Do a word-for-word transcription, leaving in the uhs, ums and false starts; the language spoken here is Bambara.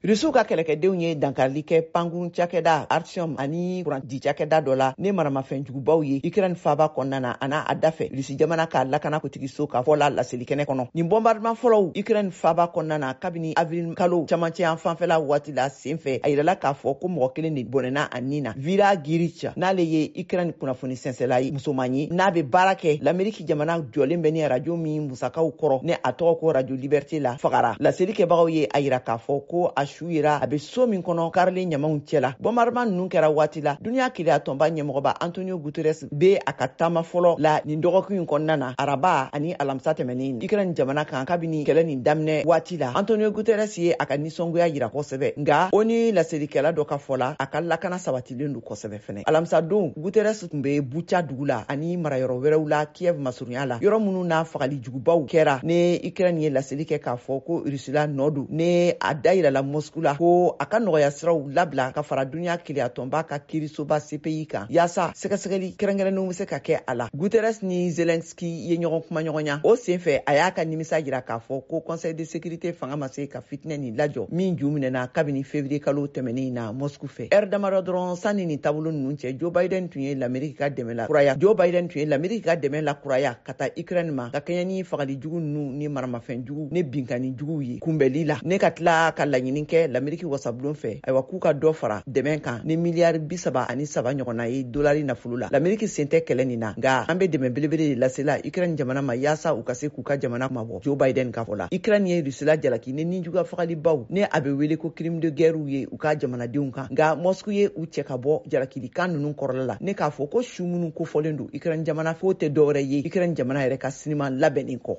Rusiw ka kɛlɛkɛdenw ye dankarili kɛ pankurun cakɛda Artyom ani kuranti cakɛda dɔ la ne maramafɛnjugubaw ye Ukraine faaba kɔnɔna na ana a dafɛ Rusi jamana ka lakana kutigiso ka fɔ la laselilikɛnɛ kɔnɔ. Nin bombardement fɔlɔw Ukraine faaba kɔnɔna na kabini avril kalo camancɛ an fanfɛla waati la senfɛ a yirala k'a fɔ ko mɔgɔ kelen de bɔnɛna a nin na. Vira Giricha n'ale ye Ukraine kunnafoni sɛnsɛla ye musoman ye n'a bɛ baara kɛ l'Amérique jamana jɔlen bɛ ni radio min musakaw kɔrɔ ne a tɔgɔ ko Radio Liberté la fagara. Laselikɛbagaw ye a yira k'a fɔ ko a su yira a bɛ so min kɔnɔ karilen ɲamaw cɛla. Bombardement ninnu kɛra waati la duniya keleya tɔnba ɲɛmɔgɔba Antonio Guterres bɛ a ka taama fɔlɔ la nin dɔgɔkun in kɔnɔna na araba ani alamisa tɛmɛnen Ukraine jamana kan kabini kɛlɛ nin daminɛ waati la Antonio Guterres ye a ka nisɔngoya yira kosɛbɛ nka o ni laselikɛla dɔ ka fɔ la a ka lakana sabatilen don kosɛbɛ fɛnɛ. Alamisa don Guterres tun bɛ Bucha dugu la ani marayɔrɔ wɛrɛw la Kiev masurunya la yɔrɔ minnu na fagali jugubaw kɛra ne Ukraine ye laseli kɛ k'a fɔ ko Rusila nɔ don ne a da yirala Moscou la ko a ka nɔgɔya siraw labila ka fara duniya keleya tɔnba ka kiirisoba C P I kan yaasa sɛgɛsɛgɛli kɛrɛnkɛrɛnnenw bɛ se ka kɛ a la. Guterres ni Zelensky ye ɲɔgɔn kuma ɲɔgɔnya o senfɛ a y'a ka nimisa jira k'a fɔ ko Conseil de sécurité fanga ma se ka fitinɛ nin lajɔ min ju minɛna kabini février kalo tɛmɛnen na Moscou fɛ. Heure damadɔ dɔrɔn sanni nin taabolo ninnu cɛ Joe Biden tun ye l'Amérique ka dɛmɛ la kuraya Joe Biden tun ye l'Amérique ka dɛmɛ la kuraya ka taa Ukraine ma ka kɛɲɛ ni fagali jugu ninnu ni maramafɛn jugu ne binkani jugu ye kunbɛli la ne ka tila ka laɲini kɛ l'Amérique wasabulon fɛ ayiwa k'u ka dɔ fara dɛmɛ kan ni miliyari bi saba ani saba ɲɔgɔnna ye dolari nafolo la. l'Amérique sen tɛ kɛlɛ nin na nka an bɛ dɛmɛ belebele de lasela Ukraine jamana ma yaasa u ka se k'u ka jamana mabɔ. Joe Biden ka fɔ la Ukraine ye Rusila jalaki ni nijuga fagalibaw ne a bɛ wele ko crime de guerre ye u ka jamanadenw kan nka Moscou ye u cɛ ka bɔ jalakilikan ninnu kɔrɔla la ne k'a fɔ ko su minnu kofɔlen don Ukraine jamana fo tɛ dɔwɛrɛ ye Ukraine jamana yɛrɛ ka sinima labɛnnen kɔ.